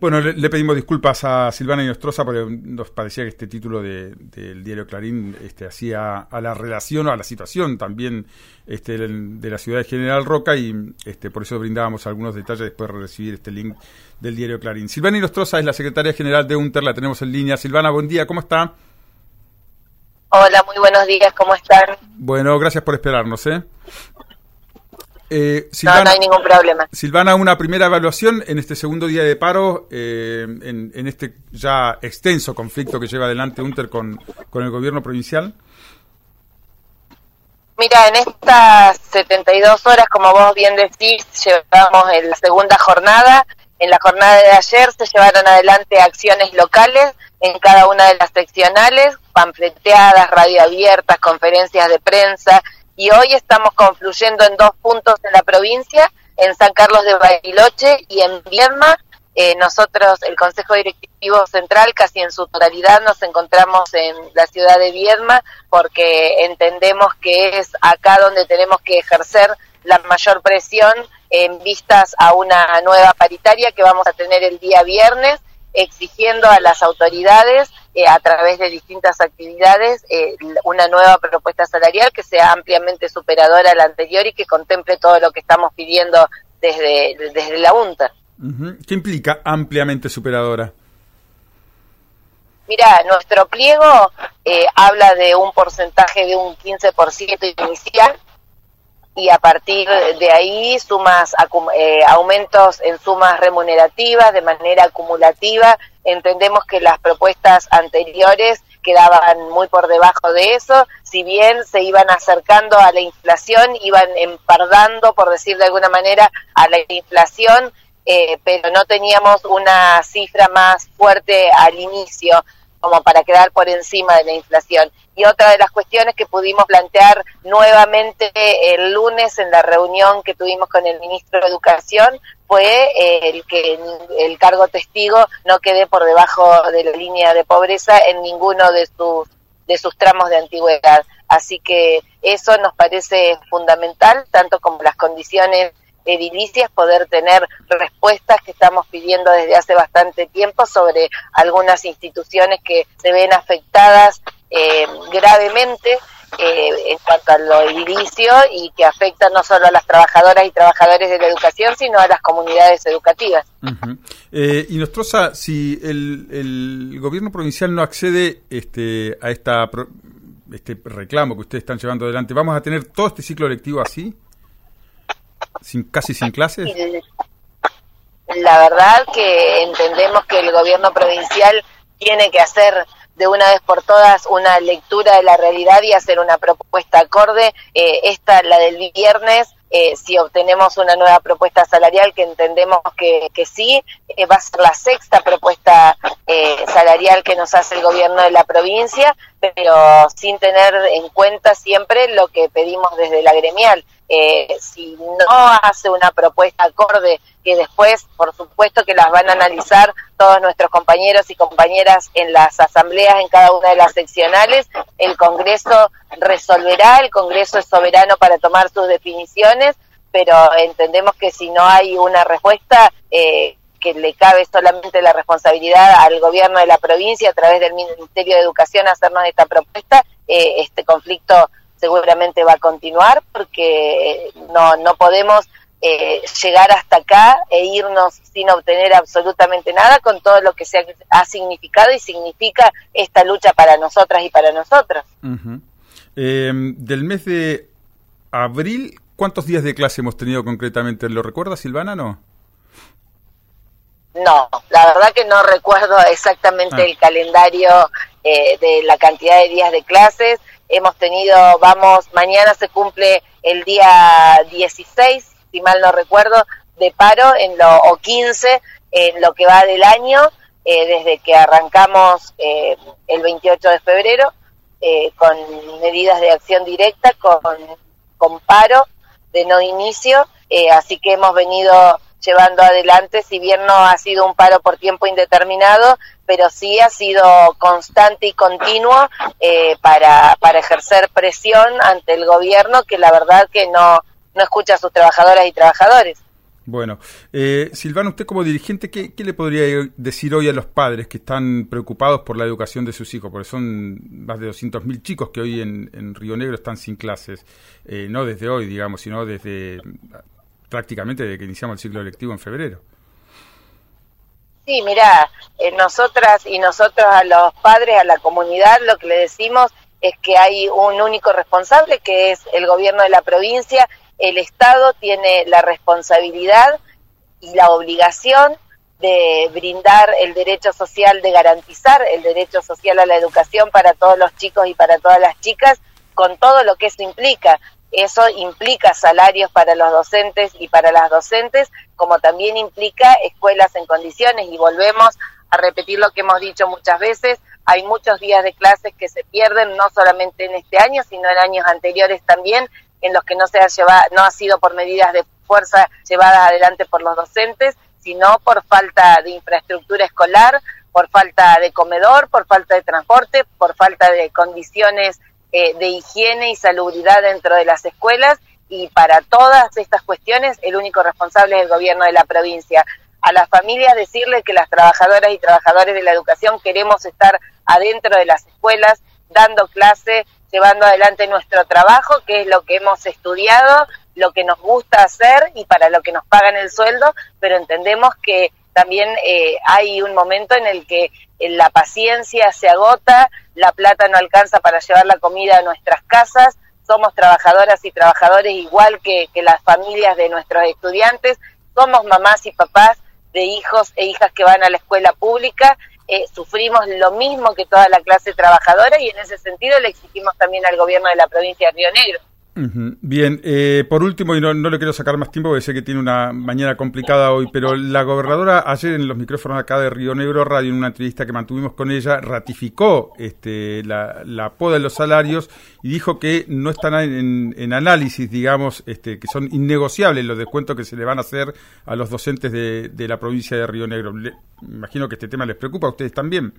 Bueno, le pedimos disculpas a Silvana Inostroza porque nos parecía que este título del diario Clarín hacía a la relación o a la situación también de la ciudad de General Roca y por eso brindábamos algunos detalles después de recibir este link del diario Clarín. Silvana Inostroza es la secretaria general de UNTER, la tenemos en línea. Silvana, buen día, ¿cómo está? Hola, muy buenos días, ¿cómo están? Bueno, gracias por esperarnos, Silvana, no hay ningún problema. Silvana, una primera evaluación en este segundo día de paro, en este ya extenso conflicto que lleva adelante UNTER con el gobierno provincial. Mira, en estas 72 horas, como vos bien decís, llevamos en la segunda jornada. En la jornada de ayer se llevaron adelante acciones locales en cada una de las seccionales, panfleteadas, radio abiertas, conferencias de prensa, y hoy estamos confluyendo en 2 puntos en la provincia, en San Carlos de Bariloche y en Viedma. Nosotros, el Consejo Directivo Central, casi en su totalidad nos encontramos en la ciudad de Viedma porque entendemos que es acá donde tenemos que ejercer la mayor presión en vistas a una nueva paritaria que vamos a tener el día viernes, exigiendo a las autoridades a través de distintas actividades una nueva propuesta salarial que sea ampliamente superadora a la anterior y que contemple todo lo que estamos pidiendo desde la UNTER. Uh-huh. ¿Qué implica ampliamente superadora? Mira, nuestro pliego habla de un porcentaje de un 15% inicial y a partir de ahí aumentos en sumas remunerativas de manera acumulativa. Entendemos que las propuestas anteriores quedaban muy por debajo de eso, si bien se iban acercando a la inflación, iban empardando, por decir de alguna manera, a la inflación, pero no teníamos una cifra más fuerte al inicio como para quedar por encima de la inflación. Y otra de las cuestiones que pudimos plantear nuevamente el lunes en la reunión que tuvimos con el ministro de Educación fue el que el cargo testigo no quede por debajo de la línea de pobreza en ninguno de sus tramos de antigüedad. Así que eso nos parece fundamental, tanto como las condiciones edilicias, poder tener respuestas que estamos pidiendo desde hace bastante tiempo sobre algunas instituciones que se ven afectadas gravemente en cuanto a lo edilicio y que afectan no solo a las trabajadoras y trabajadores de la educación, sino a las comunidades educativas. Uh-huh. Y Nostroza, si el gobierno provincial no accede a este reclamo que ustedes están llevando adelante, ¿vamos a tener todo este ciclo lectivo así? ¿Casi sin clases? La verdad que entendemos que el gobierno provincial tiene que hacer de una vez por todas una lectura de la realidad y hacer una propuesta acorde. La del viernes, si obtenemos una nueva propuesta salarial, que entendemos que sí, va a ser la 6ª propuesta salarial que nos hace el gobierno de la provincia, pero sin tener en cuenta siempre lo que pedimos desde la gremial. Si no hace una propuesta acorde, que después, por supuesto, que las van a analizar todos nuestros compañeros y compañeras en las asambleas, en cada una de las seccionales, el Congreso resolverá, el Congreso es soberano para tomar sus definiciones, pero entendemos que si no hay una respuesta, que le cabe solamente la responsabilidad al gobierno de la provincia a través del Ministerio de Educación hacernos esta propuesta, este conflicto seguramente va a continuar porque no podemos llegar hasta acá e irnos sin obtener absolutamente nada con todo lo que se ha significado y significa esta lucha para nosotras y para nosotros. Uh-huh. Del mes de abril, ¿cuántos días de clase hemos tenido concretamente? ¿Lo recuerda, Silvana, no? No, la verdad que no recuerdo exactamente el calendario de la cantidad de días de clases. Hemos tenido, mañana se cumple el día 16, si mal no recuerdo, de paro, o 15, en lo que va del año, desde que arrancamos el 28 de febrero, con medidas de acción directa, con paro de no inicio, así que hemos venido llevando adelante, si bien no ha sido un paro por tiempo indeterminado, pero sí ha sido constante y continuo para ejercer presión ante el gobierno, que la verdad que no escucha a sus trabajadoras y trabajadores. Bueno, Silvana, usted como dirigente, ¿qué le podría decir hoy a los padres que están preocupados por la educación de sus hijos? Porque son más de 200.000 chicos que hoy en Río Negro están sin clases, no desde hoy, digamos, sino desde prácticamente desde que iniciamos el ciclo lectivo en febrero. Sí, mirá, nosotras y nosotros a los padres, a la comunidad, lo que le decimos es que hay un único responsable, que es el gobierno de la provincia. El Estado tiene la responsabilidad y la obligación de brindar el derecho social, de garantizar el derecho social a la educación para todos los chicos y para todas las chicas, con todo lo que eso implica. Eso implica salarios para los docentes y para las docentes, como también implica escuelas en condiciones, y volvemos a repetir lo que hemos dicho muchas veces. Hay muchos días de clases que se pierden, no solamente en este año, sino en años anteriores también, en los que no ha sido por medidas de fuerza llevadas adelante por los docentes, sino por falta de infraestructura escolar, por falta de comedor, por falta de transporte, por falta de condiciones de higiene y salubridad dentro de las escuelas. Y para todas estas cuestiones el único responsable es el gobierno de la provincia. A las familias decirles que las trabajadoras y trabajadores de la educación queremos estar adentro de las escuelas, dando clase, llevando adelante nuestro trabajo, que es lo que hemos estudiado, lo que nos gusta hacer y para lo que nos pagan el sueldo, pero entendemos que también hay un momento en el que la paciencia se agota, la plata no alcanza para llevar la comida a nuestras casas. Somos trabajadoras y trabajadores igual que las familias de nuestros estudiantes, somos mamás y papás de hijos e hijas que van a la escuela pública, sufrimos lo mismo que toda la clase trabajadora, y en ese sentido le exigimos también al gobierno de la provincia de Río Negro. Bien, por último, y no le quiero sacar más tiempo porque sé que tiene una mañana complicada hoy, pero la gobernadora ayer en los micrófonos acá de Río Negro Radio, en una entrevista que mantuvimos con ella, ratificó la poda de los salarios y dijo que no están en análisis, digamos, que son innegociables los descuentos que se le van a hacer a los docentes de la provincia de Río Negro. Imagino que este tema les preocupa a ustedes también.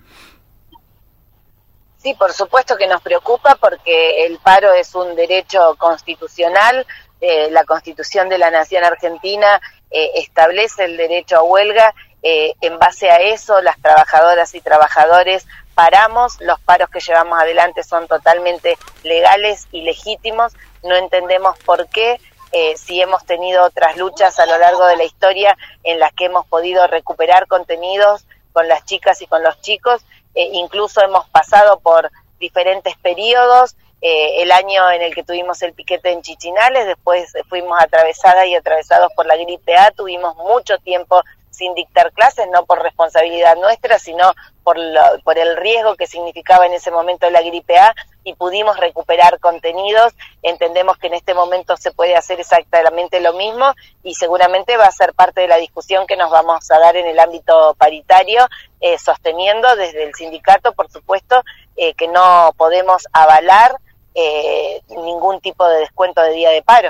Sí, por supuesto que nos preocupa, porque el paro es un derecho constitucional. La Constitución de la Nación Argentina establece el derecho a huelga. En base a eso, las trabajadoras y trabajadores paramos. Los paros que llevamos adelante son totalmente legales y legítimos. No entendemos por qué, si hemos tenido otras luchas a lo largo de la historia en las que hemos podido recuperar contenidos con las chicas y con los chicos. Incluso hemos pasado por diferentes periodos, el año en el que tuvimos el piquete en Chichinales, después fuimos atravesadas y atravesados por la gripe A, tuvimos mucho tiempo sin dictar clases, no por responsabilidad nuestra, sino por el riesgo que significaba en ese momento la gripe A, y pudimos recuperar contenidos. Entendemos que en este momento se puede hacer exactamente lo mismo, y seguramente va a ser parte de la discusión que nos vamos a dar en el ámbito paritario, sosteniendo desde el sindicato, por supuesto, que no podemos avalar ningún tipo de descuento de día de paro.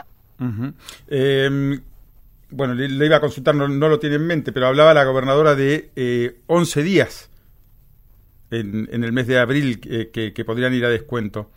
Bueno, le iba a consultar, no lo tiene en mente, pero hablaba la gobernadora de 11 días en el mes de abril que podrían ir a descuento.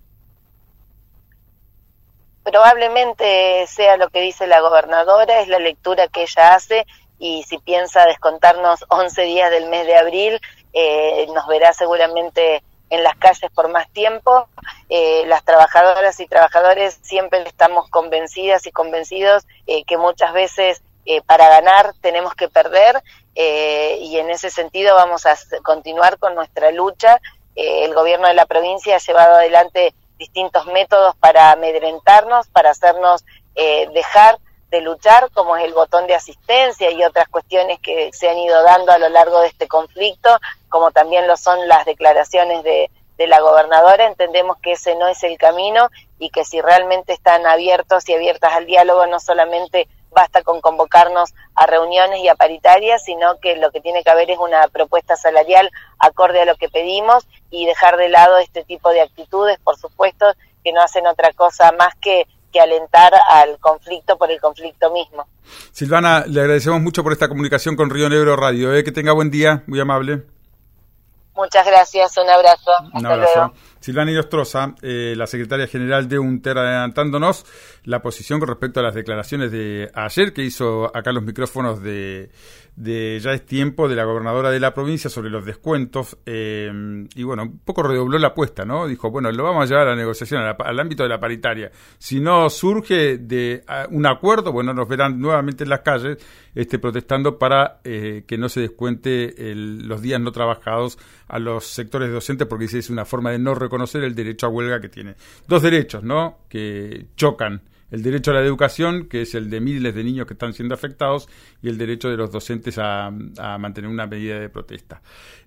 Probablemente sea lo que dice la gobernadora, es la lectura que ella hace, y si piensa descontarnos 11 días del mes de abril, nos verá seguramente en las calles por más tiempo. Las trabajadoras y trabajadores siempre estamos convencidas y convencidos que muchas veces para ganar tenemos que perder, y en ese sentido vamos a continuar con nuestra lucha. El gobierno de la provincia ha llevado adelante distintos métodos para amedrentarnos, para hacernos dejar de luchar, como es el botón de asistencia y otras cuestiones que se han ido dando a lo largo de este conflicto, como también lo son las declaraciones de la gobernadora. Entendemos que ese no es el camino, y que si realmente están abiertos y abiertas al diálogo, no solamente basta con convocarnos a reuniones y a paritarias, sino que lo que tiene que haber es una propuesta salarial acorde a lo que pedimos, y dejar de lado este tipo de actitudes, por supuesto, que no hacen otra cosa más que alentar al conflicto por el conflicto mismo. Silvana, le agradecemos mucho por esta comunicación con Río Negro Radio. Que tenga buen día, muy amable. Muchas gracias, un abrazo. Un abrazo. Hasta luego. Silvana Inostroza, la secretaria general de UNTER, adelantándonos la posición con respecto a las declaraciones de ayer que hizo acá los micrófonos de Ya es tiempo, de la gobernadora de la provincia sobre los descuentos, y bueno, un poco redobló la apuesta, ¿no? Dijo, bueno, lo vamos a llevar a la negociación, al ámbito de la paritaria. Si no surge de un acuerdo, bueno, nos verán nuevamente en las calles protestando para que no se descuente los días no trabajados a los sectores docentes, porque dice es una forma de no reconocer el derecho a huelga que tiene. Dos derechos, ¿no?, que chocan. El derecho a la educación, que es el de miles de niños que están siendo afectados, y el derecho de los docentes a mantener una medida de protesta.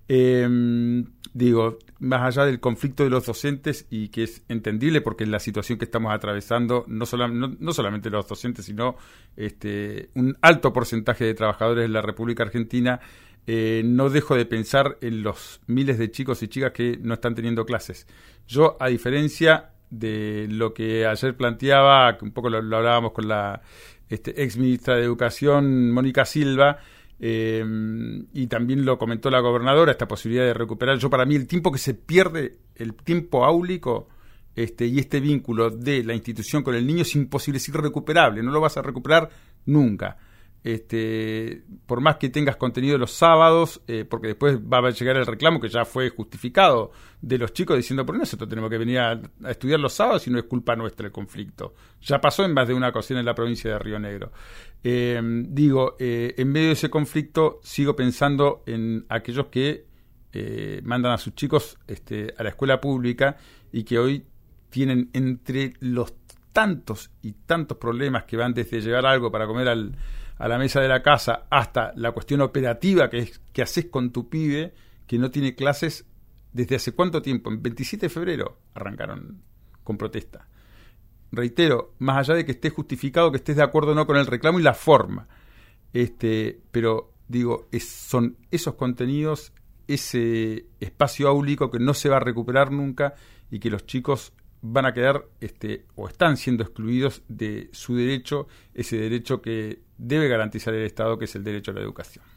Digo, más allá del conflicto de los docentes, y que es entendible porque en la situación que estamos atravesando, no solamente los docentes, sino un alto porcentaje de trabajadores de la República Argentina, no dejo de pensar en los miles de chicos y chicas que no están teniendo clases. Yo, a diferencia de lo que ayer planteaba, que un poco lo hablábamos con la ex ministra de Educación, Mónica Silva, y también lo comentó la gobernadora, esta posibilidad de recuperar. Yo, para mí, el tiempo que se pierde, el tiempo áulico, y este vínculo de la institución con el niño es imposible, es irrecuperable, no lo vas a recuperar nunca. Por más que tengas contenido los sábados, porque después va a llegar el reclamo que ya fue justificado de los chicos diciendo, ¿por qué nosotros tenemos que venir a estudiar los sábados y no es culpa nuestra el conflicto? Ya pasó en más de una ocasión en la provincia de Río Negro. En medio de ese conflicto sigo pensando en aquellos que mandan a sus chicos a la escuela pública y que hoy tienen, entre los tantos y tantos problemas que van desde llevar algo para comer a la mesa de la casa hasta la cuestión operativa que es qué haces con tu pibe que no tiene clases desde hace cuánto tiempo. En 27 de febrero arrancaron con protesta. Reitero, más allá de que esté justificado, que estés de acuerdo o no con el reclamo y la forma, pero digo, son esos contenidos, ese espacio áulico que no se va a recuperar nunca y que los chicos van a quedar o están siendo excluidos de su derecho, ese derecho que debe garantizar el Estado, que es el derecho a la educación.